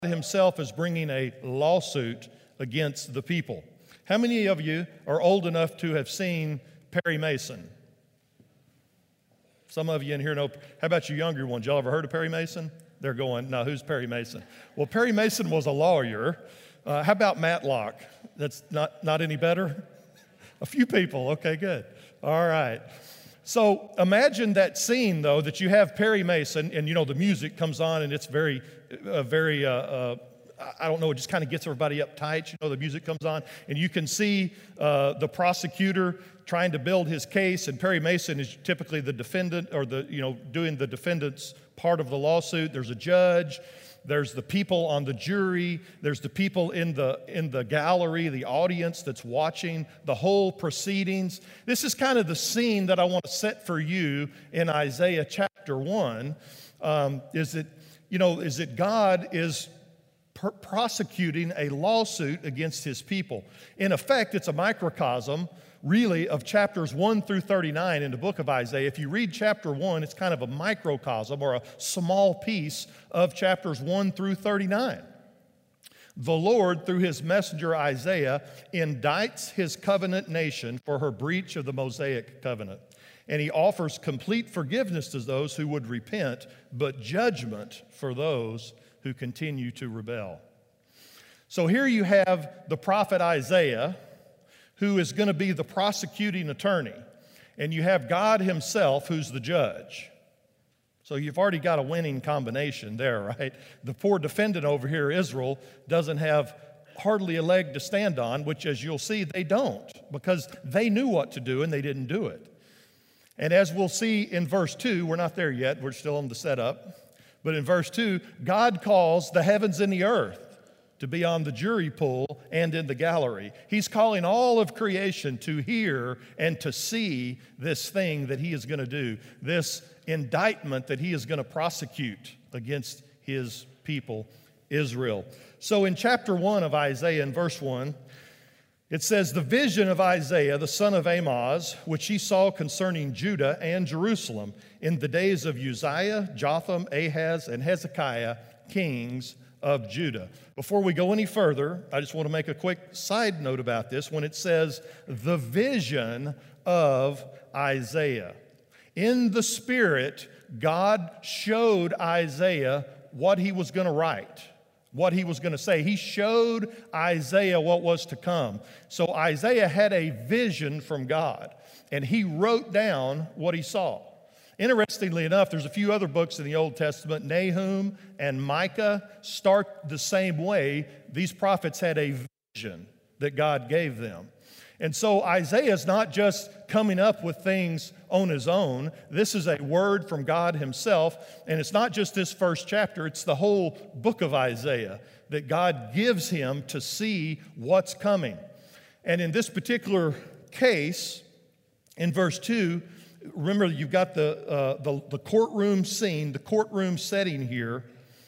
himself is bringing a lawsuit against the people. How many of you are old enough to have seen Perry Mason? Some of you in here know. How about you younger ones? Y'all ever heard of Perry Mason? They're going, no, who's Perry Mason? Well, Perry Mason was a lawyer. How about Matlock? That's not any better? A few people. Okay, good. All right. So imagine that scene, though, that you have Perry Mason, and, the music comes on, and it's very, I don't know, it just kind of gets everybody uptight. The music comes on, and you can see the prosecutor trying to build his case, and Perry Mason is typically the defendant, or doing the defendant's part of the lawsuit. There's a judge, there's the people on the jury, there's the people in the gallery, the audience that's watching the whole proceedings. This is kind of the scene that I want to set for you in Isaiah chapter 1. Is that God is prosecuting a lawsuit against his people. In effect, it's a microcosm, really, of chapters 1 through 39 in the book of Isaiah. If you read chapter 1, it's kind of a microcosm or a small piece of chapters 1 through 39. The Lord, through his messenger Isaiah, indicts his covenant nation for her breach of the Mosaic covenant. And he offers complete forgiveness to those who would repent, but judgment for those who continue to rebel. So here you have the prophet Isaiah, who is going to be the prosecuting attorney, and you have God himself, who's the judge. So you've already got a winning combination there, right? The poor defendant over here, Israel, doesn't have hardly a leg to stand on, which, as you'll see, they don't, because they knew what to do and they didn't do it. And as we'll see in verse 2, we're not there yet, we're still on the setup. But in verse 2, God calls the heavens and the earth to be on the jury pool and in the gallery. He's calling all of creation to hear and to see this thing that he is going to do, this indictment that he is going to prosecute against his people, Israel. So in chapter 1 of Isaiah, in verse 1, it says, "The vision of Isaiah, the son of Amoz, which he saw concerning Judah and Jerusalem in the days of Uzziah, Jotham, Ahaz, and Hezekiah, kings of Judah." Before we go any further, I just want to make a quick side note about this. When it says, the vision of Isaiah, in the Spirit, God showed Isaiah what he was going to write, what he was going to say. He showed Isaiah what was to come. So Isaiah had a vision from God, and he wrote down what he saw. Interestingly enough, there's a few other books in the Old Testament. Nahum and Micah start the same way. These prophets had a vision that God gave them. And so Isaiah is not just coming up with things on his own. This is a word from God himself. And it's not just this first chapter, it's the whole book of Isaiah that God gives him to see what's coming. And in this particular case, in verse 2, remember you've got the courtroom scene, the courtroom setting here.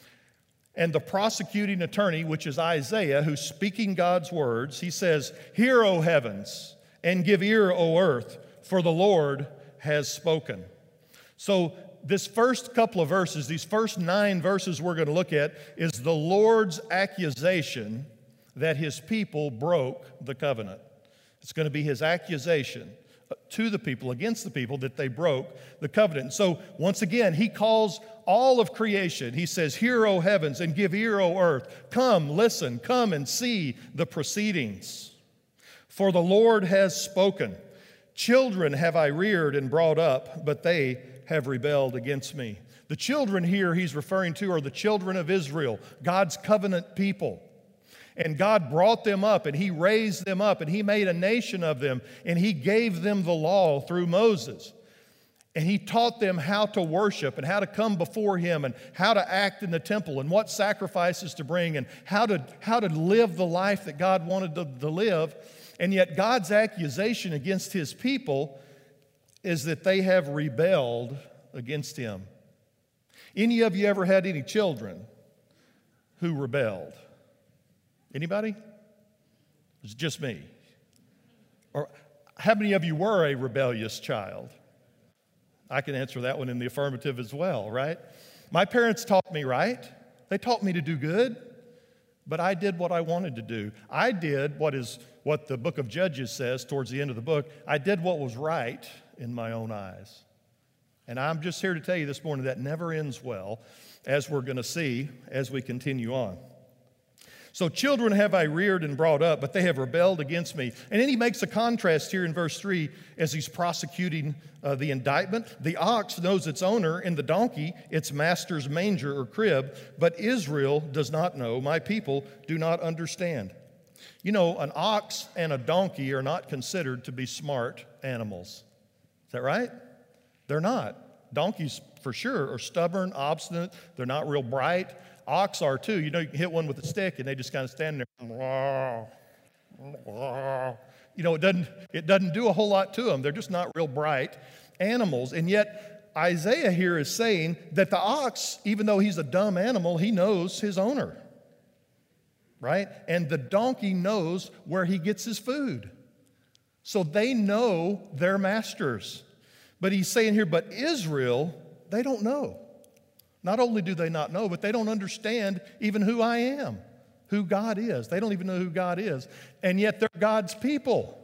And the prosecuting attorney, which is Isaiah, who's speaking God's words, he says, "Hear, O heavens, and give ear, O earth, for the Lord has spoken." So this first couple of verses, these first 9 verses we're going to look at, is the Lord's accusation that his people broke the covenant. It's going to be his accusation to the people, against the people, that they broke the covenant. So once again, he calls all of creation. He says, "Hear, O heavens, and give ear, O earth. Come, listen, come and see the proceedings. For the Lord has spoken. Children have I reared and brought up, but they have rebelled against me." The children here he's referring to are the children of Israel, God's covenant people. And God brought them up, and he raised them up, and he made a nation of them, and he gave them the law through Moses. And he taught them how to worship and how to come before him and how to act in the temple and what sacrifices to bring and how to live the life that God wanted to live. And yet God's accusation against his people is that they have rebelled against him. Any of you ever had any children who rebelled? Anybody? It's just me. Or how many of you were a rebellious child? I can answer that one in the affirmative as well, right? My parents taught me right. They taught me to do good. but I did what I wanted to do. I did what the book of Judges says towards the end of the book. I did what was right in my own eyes. And I'm just here to tell you this morning that never ends well, as we're going to see as we continue on. So children have I reared and brought up, but they have rebelled against me. And then he makes a contrast here in verse 3 as he's prosecuting the indictment. The ox knows its owner, and the donkey its master's manger or crib, but Israel does not know. My people do not understand. You know, an ox and a donkey are not considered to be smart animals. Is that right? They're not. Donkeys, for sure, are stubborn, obstinate. They're not real bright. Ox are too. You know, you can hit one with a stick and they just kind of stand there. You know, it doesn't do a whole lot to them. They're just not real bright animals. And yet Isaiah here is saying that the ox, even though he's a dumb animal, he knows his owner, right? And the donkey knows where he gets his food. So they know their masters. But he's saying here, but Israel, they don't know. Not only do they not know, but they don't understand even who I am, who God is. They don't even know who God is. And yet they're God's people.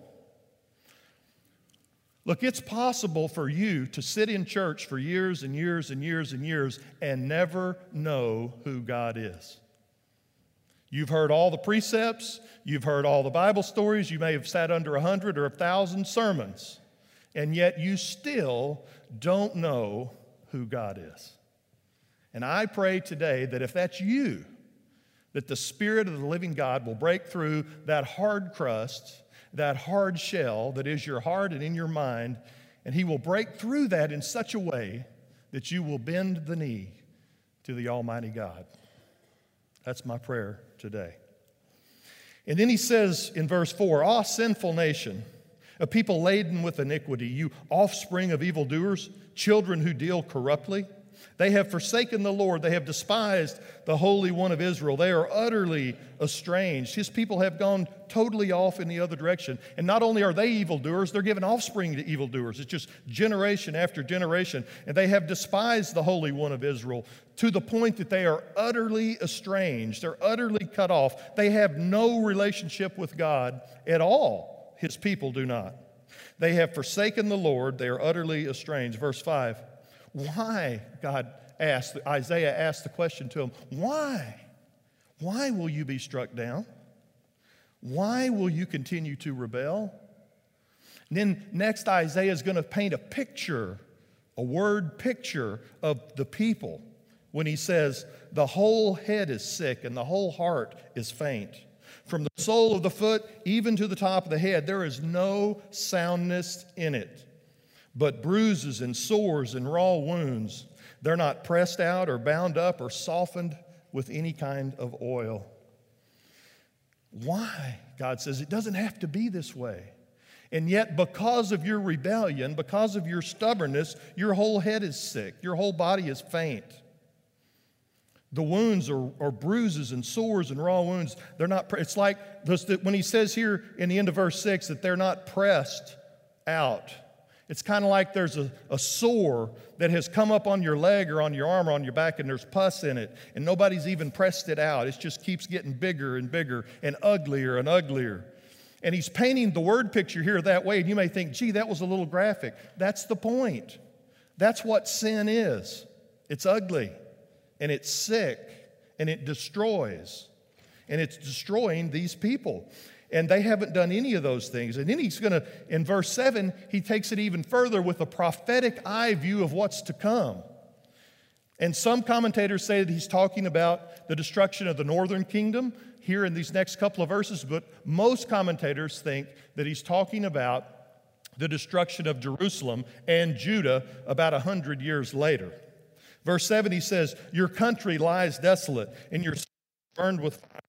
Look, it's possible for you to sit in church for years and years and years and years and never know who God is. You've heard all the precepts. You've heard all the Bible stories. You may have sat under 100 or 1,000 sermons. And yet you still don't know who God is. And I pray today that if that's you, that the Spirit of the living God will break through that hard crust, that hard shell that is your heart and in your mind, and He will break through that in such a way that you will bend the knee to the Almighty God. That's my prayer today. And then he says in verse 4, "Ah, sinful nation, a people laden with iniquity, you offspring of evildoers, children who deal corruptly. They have forsaken the Lord. They have despised the Holy One of Israel. They are utterly estranged." His people have gone totally off in the other direction. And not only are they evildoers, they're giving offspring to evildoers. It's just generation after generation. And they have despised the Holy One of Israel to the point that they are utterly estranged. They're utterly cut off. They have no relationship with God at all. His people do not. They have forsaken the Lord. They are utterly estranged. Verse 5. Why, Isaiah asked the question to him, why? Why will you be struck down? Why will you continue to rebel? And then next, Isaiah is going to paint a picture, a word picture of the people when he says, the whole head is sick and the whole heart is faint. From the sole of the foot even to the top of the head, there is no soundness in it, but bruises and sores and raw wounds. They're not pressed out or bound up or softened with any kind of oil. Why? God says it doesn't have to be this way. And yet, because of your rebellion, because of your stubbornness, your whole head is sick. Your whole body is faint. The wounds are bruises and sores and raw wounds. They're not. It's like when he says here in the end of verse 6 that they're not pressed out. It's kind of like there's a sore that has come up on your leg or on your arm or on your back, and there's pus in it, and nobody's even pressed it out. It just keeps getting bigger and bigger and uglier and uglier. And he's painting the word picture here that way, and you may think, gee, that was a little graphic. That's the point. That's what sin is. It's ugly, and it's sick, and it destroys. And it's destroying these people. And they haven't done any of those things. And then he's going to, in verse 7, he takes it even further with a prophetic eye view of what's to come. And some commentators say that he's talking about the destruction of the northern kingdom here in these next couple of verses, but most commentators think that he's talking about the destruction of Jerusalem and Judah about 100 years later. Verse 7, he says, "Your country lies desolate, and your cities burned with fire."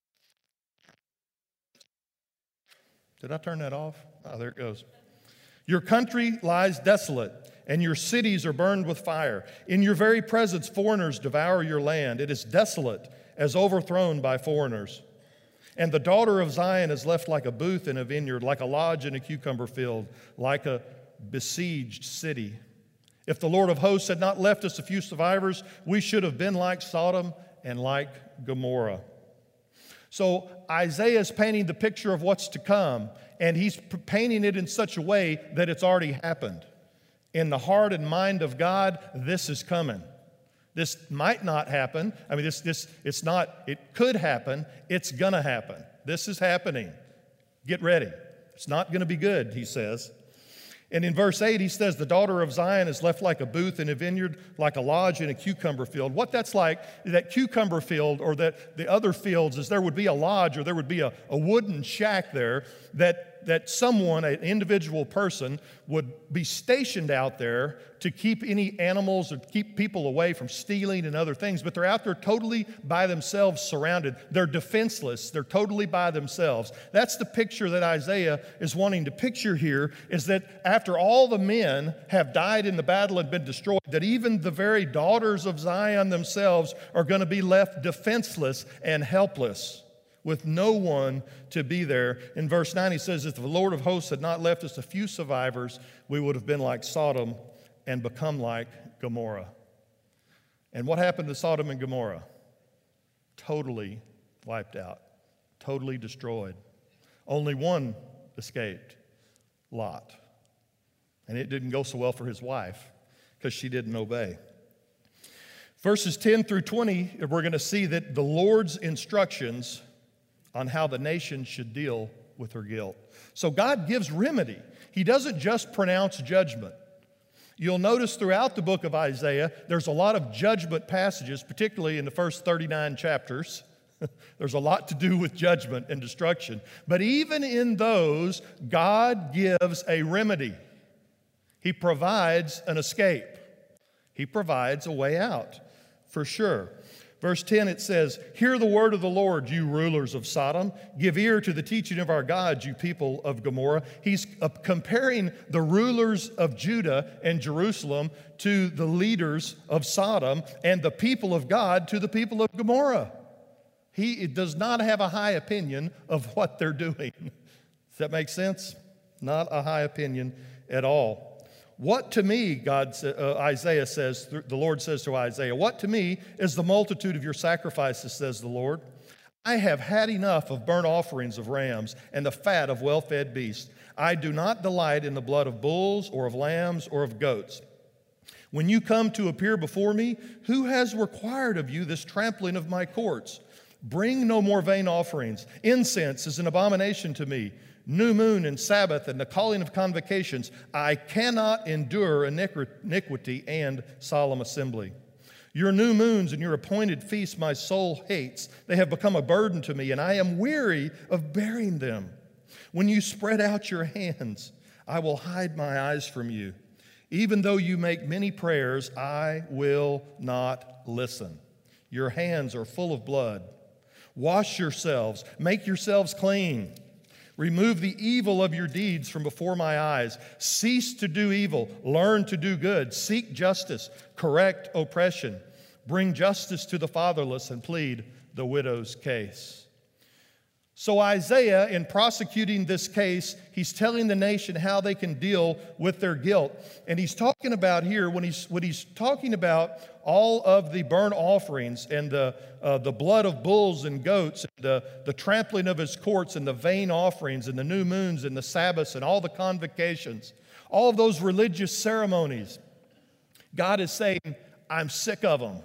Did I turn that off? Oh, there it goes. "Your country lies desolate, and your cities are burned with fire. In your very presence, foreigners devour your land. It is desolate, as overthrown by foreigners. And the daughter of Zion is left like a booth in a vineyard, like a lodge in a cucumber field, like a besieged city. If the Lord of hosts had not left us a few survivors, we should have been like Sodom and like Gomorrah." So Isaiah is painting the picture of what's to come, and he's painting it in such a way that it's already happened. In the heart and mind of God, this is coming. This might not happen. I mean, it's not, it could happen. It's going to happen. This is happening. Get ready. It's not going to be good, he says. And in verse 8, he says, the daughter of Zion is left like a booth in a vineyard, like a lodge in a cucumber field. What that's like, that cucumber field or that the other fields, is there would be a lodge or there would be a wooden shack there that someone, an individual person, would be stationed out there to keep any animals or keep people away from stealing and other things. But they're out there totally by themselves, surrounded. They're defenseless. They're totally by themselves. That's the picture that Isaiah is wanting to picture here, is that after all the men have died in the battle and been destroyed, that even the very daughters of Zion themselves are going to be left defenseless and helpless, with no one to be there. In verse 9, he says, if the Lord of hosts had not left us a few survivors, we would have been like Sodom and become like Gomorrah. And what happened to Sodom and Gomorrah? Totally wiped out, totally destroyed. Only one escaped, Lot. And it didn't go so well for his wife because she didn't obey. Verses 10 through 20, we're going to see that the Lord's instructions on how the nation should deal with her guilt. So God gives remedy. He doesn't just pronounce judgment. You'll notice throughout the book of Isaiah, there's a lot of judgment passages, particularly in the first 39 chapters. There's a lot to do with judgment and destruction. But even in those, God gives a remedy. He provides an escape. He provides a way out, for sure. Verse 10, it says, hear the word of the Lord, you rulers of Sodom. Give ear to the teaching of our God, you people of Gomorrah. He's comparing the rulers of Judah and Jerusalem to the leaders of Sodom, and the people of God to the people of Gomorrah. He does not have a high opinion of what they're doing. Does that make sense? Not a high opinion at all. What to me, Isaiah says, the Lord says to Isaiah, what to me is the multitude of your sacrifices, says the Lord. I have had enough of burnt offerings of rams and the fat of well-fed beasts. I do not delight in the blood of bulls or of lambs or of goats. When you come to appear before me, who has required of you this trampling of my courts? Bring no more vain offerings. Incense is an abomination to me. New moon and Sabbath and the calling of convocations. I cannot endure iniquity and solemn assembly. Your new moons and your appointed feasts my soul hates. They have become a burden to me, and I am weary of bearing them. When you spread out your hands, I will hide my eyes from you. Even though you make many prayers, I will not listen. Your hands are full of blood. Wash yourselves, make yourselves clean. Remove the evil of your deeds from before my eyes. Cease to do evil. Learn to do good. Seek justice. Correct oppression. Bring justice to the fatherless and plead the widow's case. So Isaiah, in prosecuting this case, he's telling the nation how they can deal with their guilt. And he's talking about here, when he's talking about all of the burnt offerings and the blood of bulls and goats, and the trampling of his courts and the vain offerings and the new moons and the Sabbaths and all the convocations, all of those religious ceremonies, God is saying, I'm sick of them.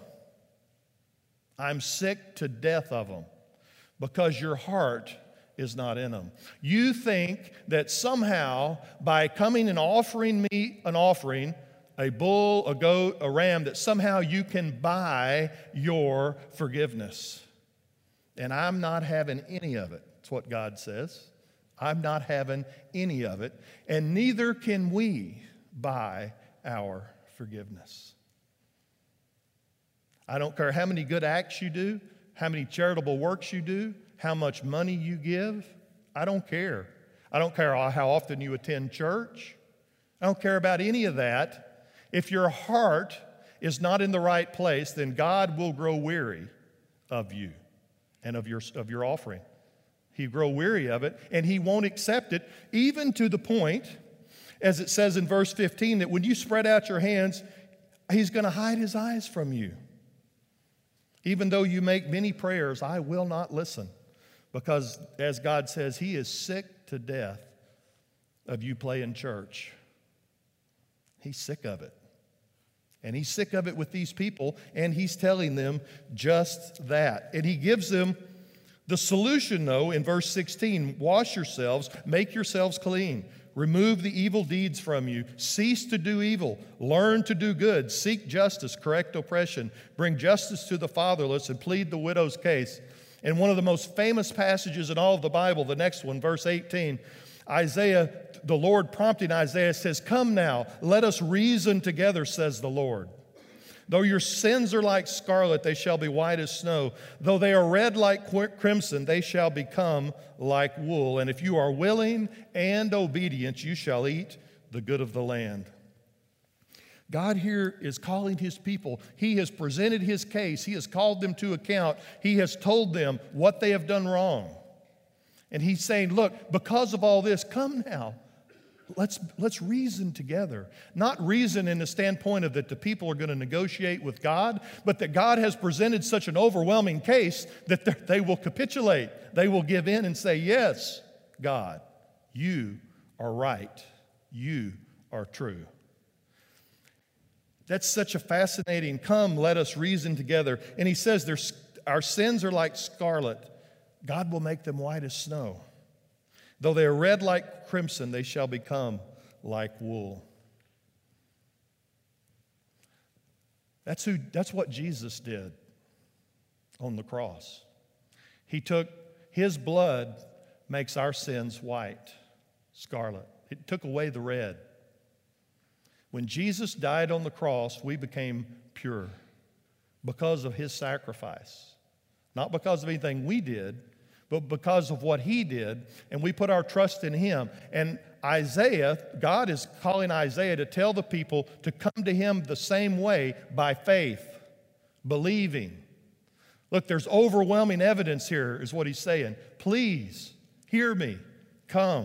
I'm sick to death of them. Because your heart is not in them. You think that somehow by coming and offering me an offering, a bull, a goat, a ram, that somehow you can buy your forgiveness. And I'm not having any of it. That's what God says. I'm not having any of it. And neither can we buy our forgiveness. I don't care how many good acts you do, how many charitable works you do, how much money you give. I don't care. I don't care how often you attend church. I don't care about any of that. If your heart is not in the right place, then God will grow weary of you and of your offering. He'll grow weary of it, and He won't accept it, even to the point, as it says in verse 15, that when you spread out your hands, He's going to hide His eyes from you. Even though you make many prayers, I will not listen. Because, as God says, He is sick to death of you playing church. He's sick of it. And He's sick of it with these people, and He's telling them just that. And He gives them the solution, though, in verse 16. Wash yourselves, make yourselves clean. Remove the evil deeds from you. Cease to do evil. Learn to do good. Seek justice. Correct oppression. Bring justice to the fatherless and plead the widow's case. And one of the most famous passages in all of the Bible, the next one, verse 18, Isaiah, the Lord prompting Isaiah says, "Come now, let us reason together, says the Lord. Though your sins are like scarlet, they shall be white as snow. Though they are red like crimson, they shall become like wool. And if you are willing and obedient, you shall eat the good of the land." God here is calling His people. He has presented His case. He has called them to account. He has told them what they have done wrong. And He's saying, look, because of all this, come now. Let's reason together. Not reason in the standpoint of that the people are going to negotiate with God, but that God has presented such an overwhelming case that they will capitulate. They will give in and say, yes, God, you are right. You are true. That's such a fascinating, come, let us reason together. And He says, our sins are like scarlet. God will make them white as snow. Though they are red like crimson, they shall become like wool. That's what Jesus did on the cross. He took His blood, makes our sins white, scarlet. It took away the red. When Jesus died on the cross, we became pure because of His sacrifice. Not because of anything we did, but because of what He did, and we put our trust in Him. And Isaiah, God is calling Isaiah to tell the people to come to Him the same way by faith, believing. Look, there's overwhelming evidence here, is what He's saying. Please, hear me, come.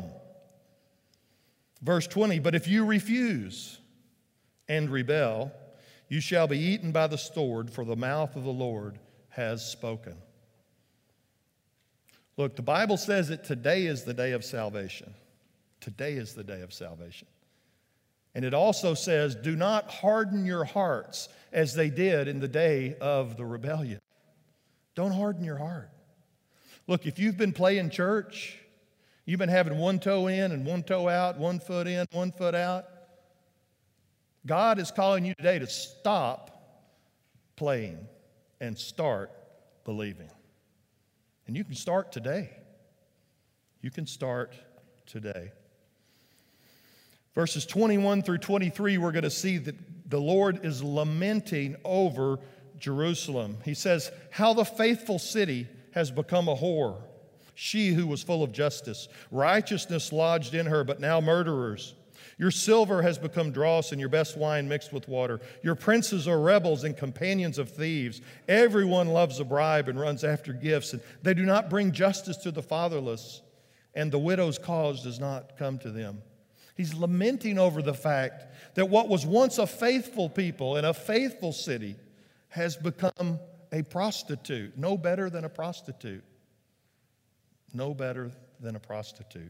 Verse 20, but if you refuse and rebel, you shall be eaten by the sword, for the mouth of the Lord has spoken. Look, the Bible says that today is the day of salvation. Today is the day of salvation. And it also says, do not harden your hearts as they did in the day of the rebellion. Don't harden your heart. Look, if you've been playing church, you've been having one toe in and one toe out, one foot in, one foot out, God is calling you today to stop playing and start believing. And you can start today. You can start today. Verses 21 through 23, we're going to see that the Lord is lamenting over Jerusalem. He says, how the faithful city has become a whore, she who was full of justice. Righteousness lodged in her, but now murderers. Your silver has become dross and your best wine mixed with water. Your princes are rebels and companions of thieves. Everyone loves a bribe and runs after gifts, and they do not bring justice to the fatherless, and the widow's cause does not come to them. He's lamenting over the fact that what was once a faithful people and a faithful city has become a prostitute, no better than a prostitute. No better than a prostitute.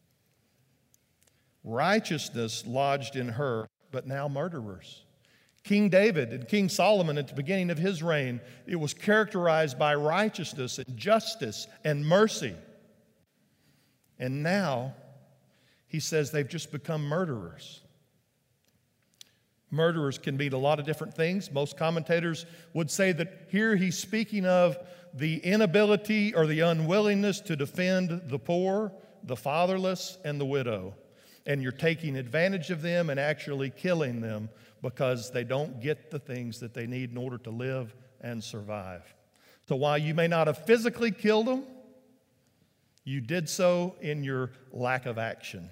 Righteousness lodged in her, but now murderers. King David and King Solomon at the beginning of his reign, it was characterized by righteousness and justice and mercy. And now, he says they've just become murderers. Murderers can mean a lot of different things. Most commentators would say that here he's speaking of the inability or the unwillingness to defend the poor, the fatherless, and the widow. And you're taking advantage of them and actually killing them because they don't get the things that they need in order to live and survive. So while you may not have physically killed them, you did so in your lack of action.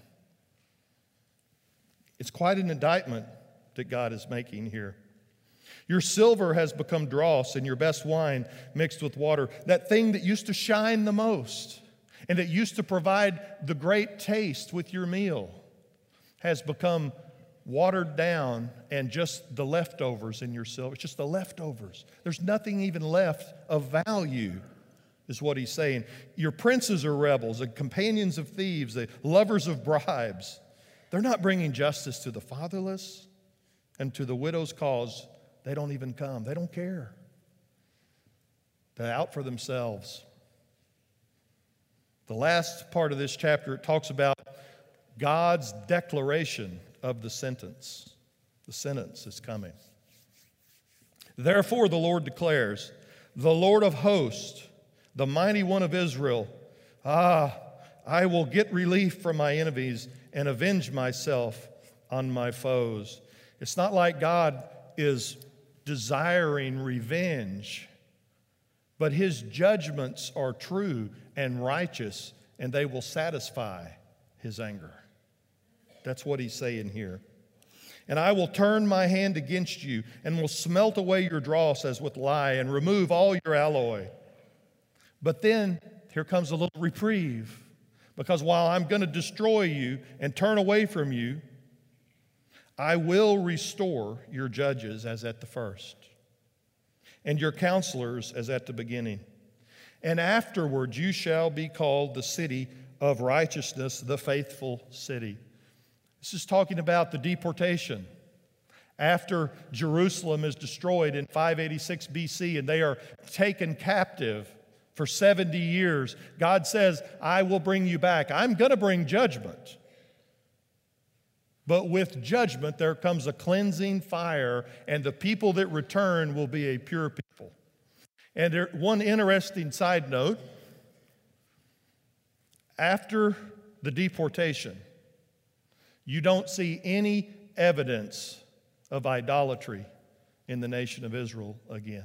It's quite an indictment that God is making here. Your silver has become dross and your best wine mixed with water. That thing that used to shine the most and that used to provide the great taste with your meal has become watered down and just the leftovers in your silver. It's just the leftovers. There's nothing even left of value is what he's saying. Your princes are rebels, the companions of thieves, the lovers of bribes. They're not bringing justice to the fatherless and to the widow's cause. They don't even come. They don't care. They're out for themselves. The last part of this chapter, it talks about God's declaration of the sentence. The sentence is coming. Therefore, the Lord declares, the Lord of hosts, the mighty one of Israel, I will get relief from my enemies and avenge myself on my foes. It's not like God is desiring revenge, but his judgments are true and righteous, and they will satisfy his anger. That's what he's saying here. And I will turn my hand against you and will smelt away your dross as with lye and remove all your alloy. But then here comes a little reprieve, because while I'm going to destroy you and turn away from you, I will restore your judges as at the first, and your counselors as at the beginning. And afterward you shall be called the city of righteousness, the faithful city. This is talking about the deportation. After Jerusalem is destroyed in 586 BC and they are taken captive for 70 years, God says, I will bring you back. I'm going to bring judgment. But with judgment there comes a cleansing fire, and the people that return will be a pure people. And one interesting side note, after the deportation, you don't see any evidence of idolatry in the nation of Israel again.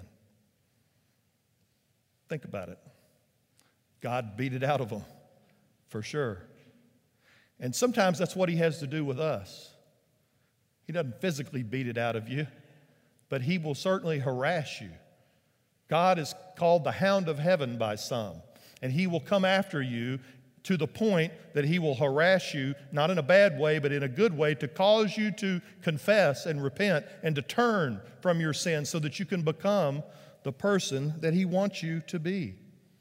Think about it. God beat it out of them, for sure. And sometimes that's what he has to do with us. He doesn't physically beat it out of you, but he will certainly harass you. God is called the hound of heaven by some, and he will come after you to the point that he will harass you, not in a bad way, but in a good way, to cause you to confess and repent and to turn from your sins so that you can become the person that he wants you to be.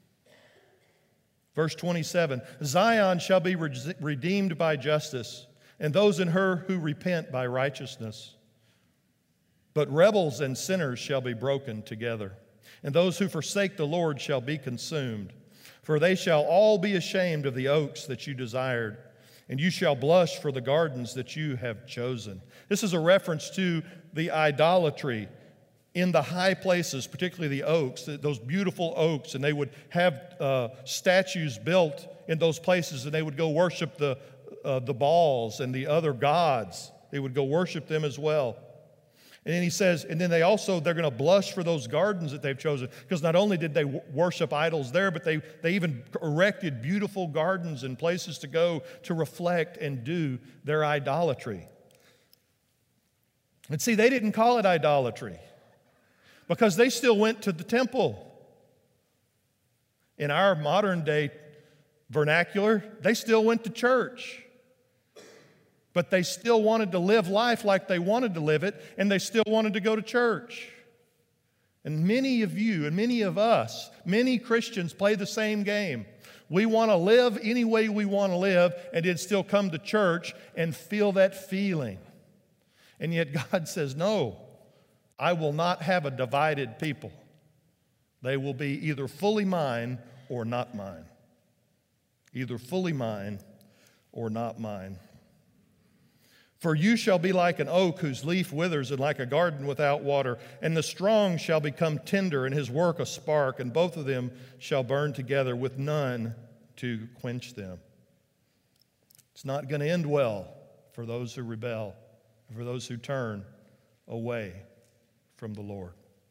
Verse 27, Zion shall be redeemed by justice, and those in her who repent by righteousness. But rebels and sinners shall be broken together, and those who forsake the Lord shall be consumed. For they shall all be ashamed of the oaks that you desired, and you shall blush for the gardens that you have chosen. This is a reference to the idolatry in the high places, particularly the oaks, those beautiful oaks, and they would have statues built in those places, and they would go worship the Baals and the other gods. They would go worship them as well. And then he says, and then they're going to blush for those gardens that they've chosen, because not only did they worship idols there, but they even erected beautiful gardens and places to go to reflect and do their idolatry. And see, they didn't call it idolatry, because they still went to the temple. In our modern day vernacular, they still went to church. But they still wanted to live life like they wanted to live it, and they still wanted to go to church. And many of you and many of us, many Christians play the same game. We want to live any way we want to live, and then still come to church and feel that feeling. And yet God says, no, I will not have a divided people. They will be either fully mine or not mine. Either fully mine or not mine. For you shall be like an oak whose leaf withers, and like a garden without water. And the strong shall become tender, and his work a spark, and both of them shall burn together, with none to quench them. It's not going to end well for those who rebel, for those who turn away from the Lord.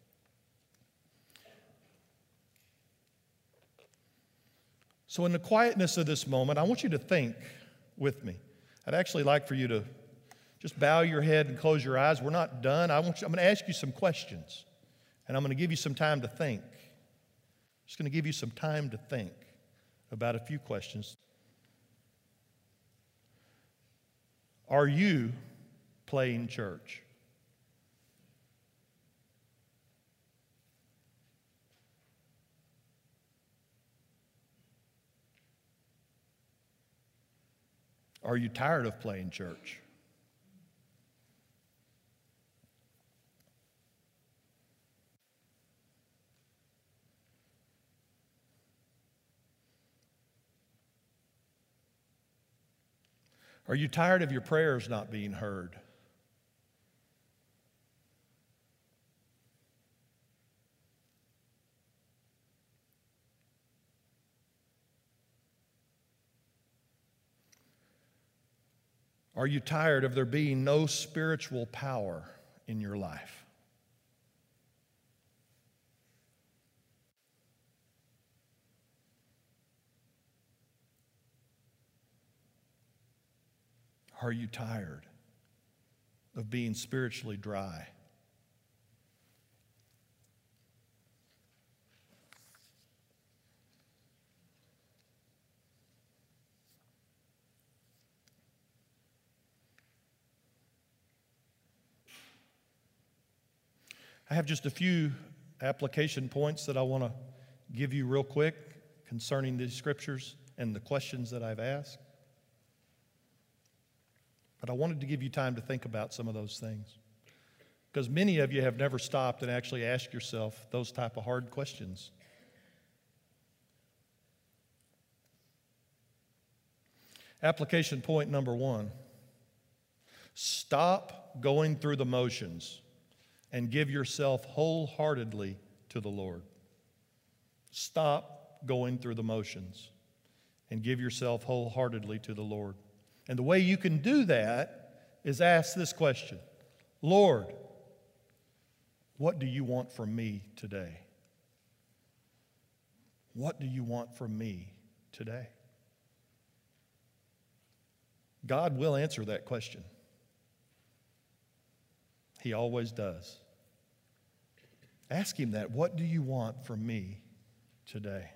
So in the quietness of this moment, I want you to think with me. I'd actually like for you to just bow your head and close your eyes. We're not done. I'm going to ask you some questions, and I'm going to give you some time to think. Just going to give you some time to think about a few questions. Are you playing church? Are you tired of playing church? Are you tired of your prayers not being heard? Are you tired of there being no spiritual power in your life? Are you tired of being spiritually dry? I have just a few application points that I want to give you real quick concerning these scriptures and the questions that I've asked. But I wanted to give you time to think about some of those things, because many of you have never stopped and actually asked yourself those type of hard questions. Application point number 1, stop going through the motions and give yourself wholeheartedly to the Lord. Stop going through the motions and give yourself wholeheartedly to the Lord. And the way you can do that is ask this question: Lord, what do you want from me today? What do you want from me today? God will answer that question. He always does. Ask Him that. What do you want from me today?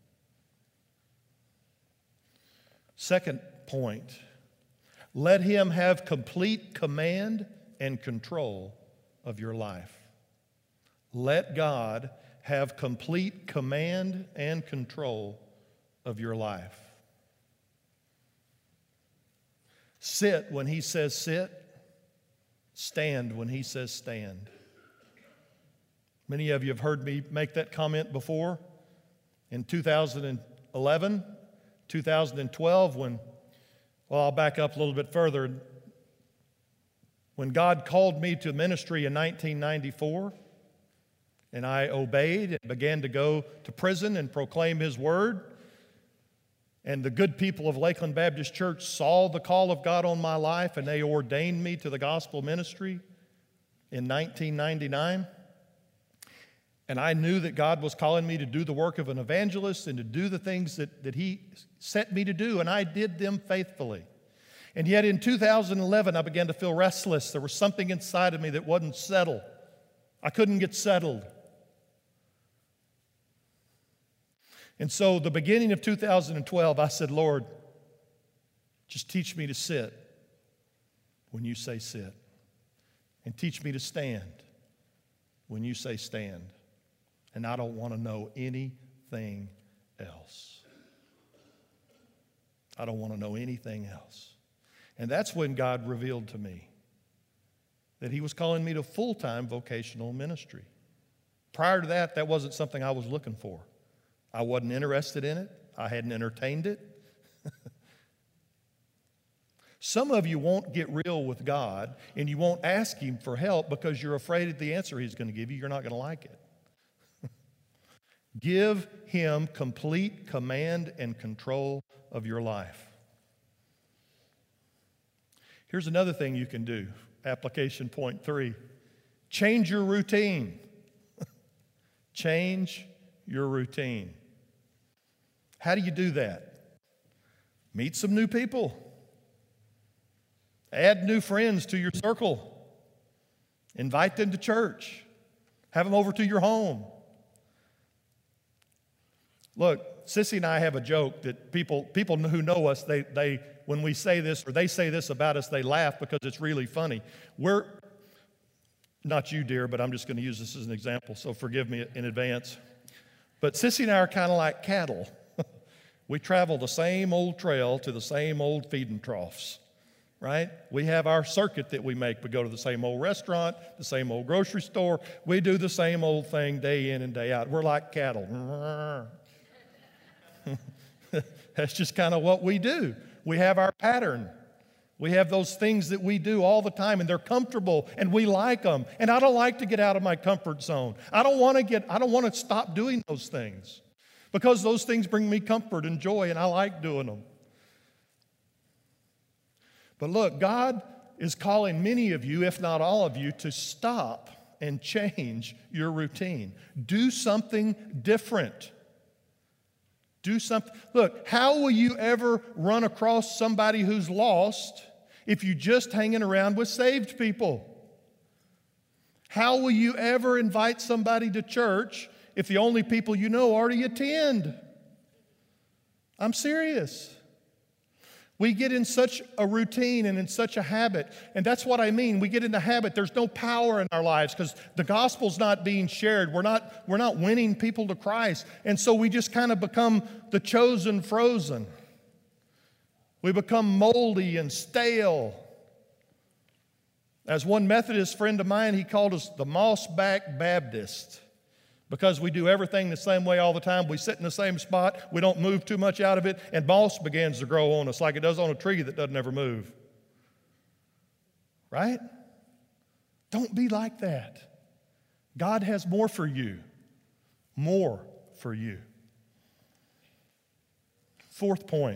Second point, let Him have complete command and control of your life. Let God have complete command and control of your life. Sit when He says sit. Stand when He says stand. Many of you have heard me make that comment before. In 2011, 2012, I'll back up a little bit further. When God called me to ministry in 1994, and I obeyed and began to go to prison and proclaim His word, and the good people of Lakeland Baptist Church saw the call of God on my life, and they ordained me to the gospel ministry in 1999. And I knew that God was calling me to do the work of an evangelist and to do the things that He sent me to do, and I did them faithfully. And yet in 2011, I began to feel restless. There was something inside of me that wasn't settled. I couldn't get settled. And so the beginning of 2012, I said, Lord, just teach me to sit when you say sit, and teach me to stand when you say stand. And I don't want to know anything else. I don't want to know anything else. And that's when God revealed to me that He was calling me to full-time vocational ministry. Prior to that, that wasn't something I was looking for. I wasn't interested in it. I hadn't entertained it. Some of you won't get real with God, and you won't ask Him for help because you're afraid of the answer He's going to give you. You're not going to like it. Give Him complete command and control of your life. Here's another thing you can do. Application point 3. Change your routine. Change your routine. How do you do that? Meet some new people. Add new friends to your circle. Invite them to church. Have them over to your home. Look, Sissy and I have a joke that people who know us, they when we say this or they say this about us, they laugh because it's really funny. We're, not you, dear, but I'm just going to use this as an example, so forgive me in advance. But Sissy and I are kind of like cattle. We travel the same old trail to the same old feeding troughs, right? We have our circuit that we make. We go to the same old restaurant, the same old grocery store. We do the same old thing day in and day out. We're like cattle. That's just kind of what we do. We have our pattern. We have those things that we do all the time, and they're comfortable, and we like them. And I don't like to get out of my comfort zone. I don't want to stop doing those things because those things bring me comfort and joy, and I like doing them. But look, God is calling many of you, if not all of you, to stop and change your routine. Do something different. Do something. Look, how will you ever run across somebody who's lost if you just hanging around with saved people? How will you ever invite somebody to church if the only people you know already attend? I'm serious. We get in such a routine and in such a habit, and that's what I mean. We get in a habit. There's no power in our lives because the gospel's not being shared. We're not winning people to Christ, and so we just kind of become the chosen frozen. We become moldy and stale. As one Methodist friend of mine, he called us the moss-back Baptist. Because we do everything the same way all the time. We sit in the same spot. We don't move too much out of it. And moss begins to grow on us like it does on a tree that doesn't ever move. Right? Don't be like that. God has more for you. More for you. Fourth point.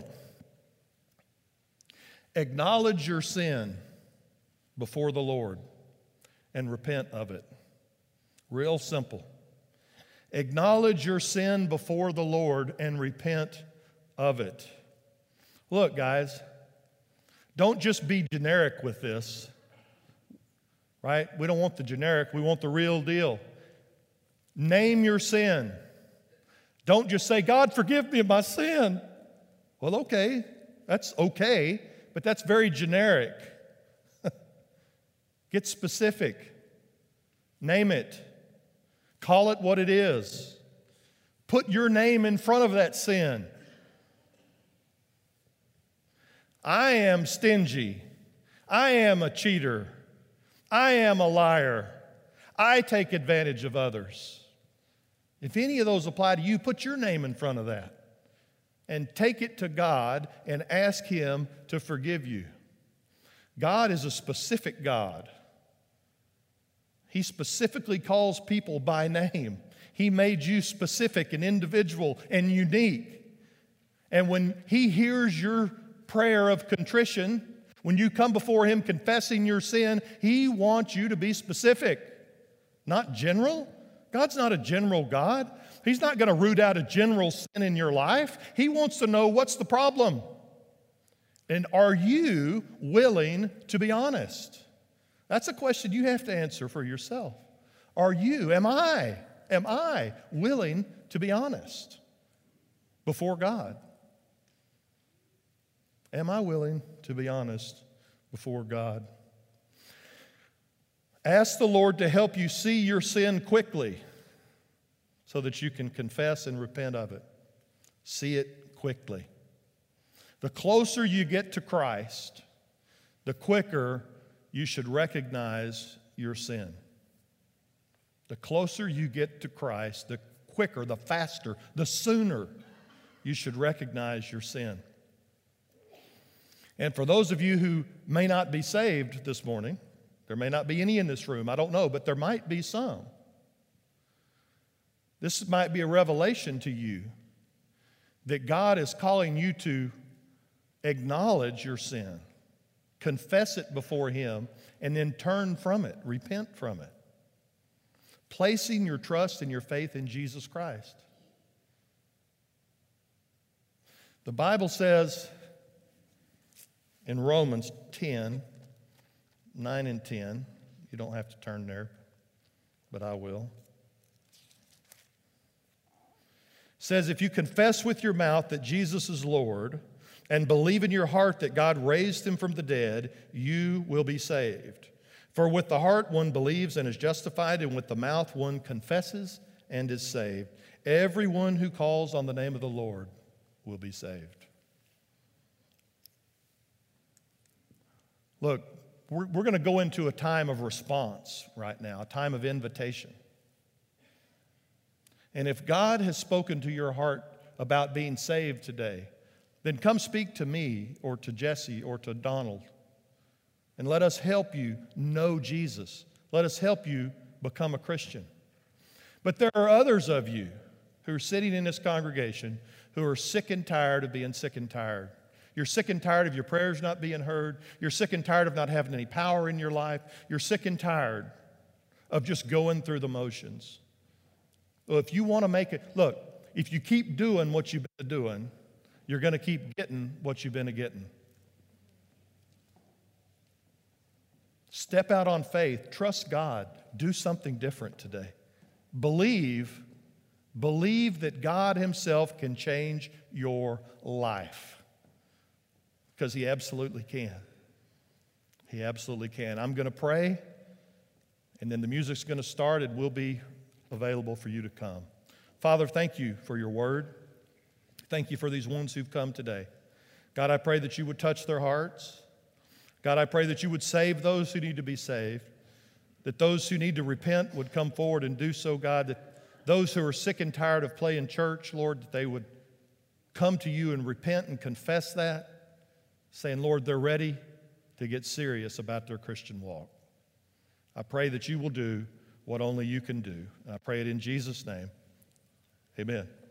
Acknowledge your sin before the Lord and repent of it. Real simple. Acknowledge your sin before the Lord and repent of it. Look, guys, don't just be generic with this, right? We don't want the generic, we want the real deal. Name your sin. Don't just say, God, forgive me of my sin. Well, okay, that's okay, but that's very generic. Get specific. Name it. Call it what it is. Put your name in front of that sin. I am stingy. I am a cheater. I am a liar. I take advantage of others. If any of those apply to you, put your name in front of that and take it to God and ask Him to forgive you. God is a specific God. He specifically calls people by name. He made you specific and individual and unique. And when He hears your prayer of contrition, when you come before Him confessing your sin, He wants you to be specific, not general. God's not a general God. He's not going to root out a general sin in your life. He wants to know what's the problem. And are you willing to be honest? That's a question you have to answer for yourself. Am I willing to be honest before God? Am I willing to be honest before God? Ask the Lord to help you see your sin quickly so that you can confess and repent of it. See it quickly. The closer you get to Christ, the quicker you should recognize your sin. The closer you get to Christ, the quicker, the faster, the sooner you should recognize your sin. And for those of you who may not be saved this morning, there may not be any in this room, I don't know, but there might be some. This might be a revelation to you that God is calling you to acknowledge your sin, confess it before Him, and then turn from it, repent from it. Placing your trust and your faith in Jesus Christ. The Bible says in Romans 10, 9 and 10, you don't have to turn there, but I will. It says, if you confess with your mouth that Jesus is Lord and believe in your heart that God raised Him from the dead, you will be saved. For with the heart one believes and is justified, and with the mouth one confesses and is saved. Everyone who calls on the name of the Lord will be saved. Look, we're going to go into a time of response right now, a time of invitation. And if God has spoken to your heart about being saved today, then come speak to me or to Jesse or to Donald, and let us help you know Jesus. Let us help you become a Christian. But there are others of you who are sitting in this congregation who are sick and tired of being sick and tired. You're sick and tired of your prayers not being heard. You're sick and tired of not having any power in your life. You're sick and tired of just going through the motions. Well, if you want to make it, look, if you keep doing what you've been doing, you're going to keep getting what you've been getting. Step out on faith. Trust God. Do something different today. Believe that God Himself can change your life. Because He absolutely can. He absolutely can. I'm going to pray, and then the music's going to start, and we'll be available for you to come. Father, thank you for your word. Thank you for these ones who've come today. God, I pray that you would touch their hearts. God, I pray that you would save those who need to be saved, that those who need to repent would come forward and do so, God, that those who are sick and tired of playing church, Lord, that they would come to you and repent and confess that, saying, Lord, they're ready to get serious about their Christian walk. I pray that you will do what only you can do. And I pray it in Jesus' name. Amen.